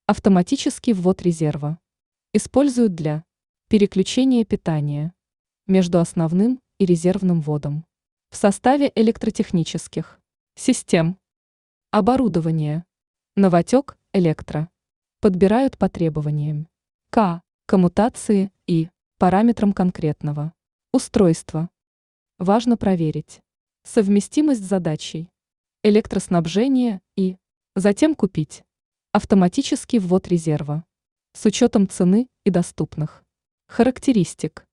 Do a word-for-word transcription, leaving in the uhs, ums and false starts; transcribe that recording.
Автоматический ввод резерва. Используют для переключения питания между основным и резервным вводом в составе электротехнических систем. Оборудование. Новотек электро. Подбирают по требованиям К. Коммутации и параметрам конкретного устройства. Важно проверить совместимость с задачей электроснабжения и затем купить автоматический ввод резерва с учетом цены и доступных характеристик.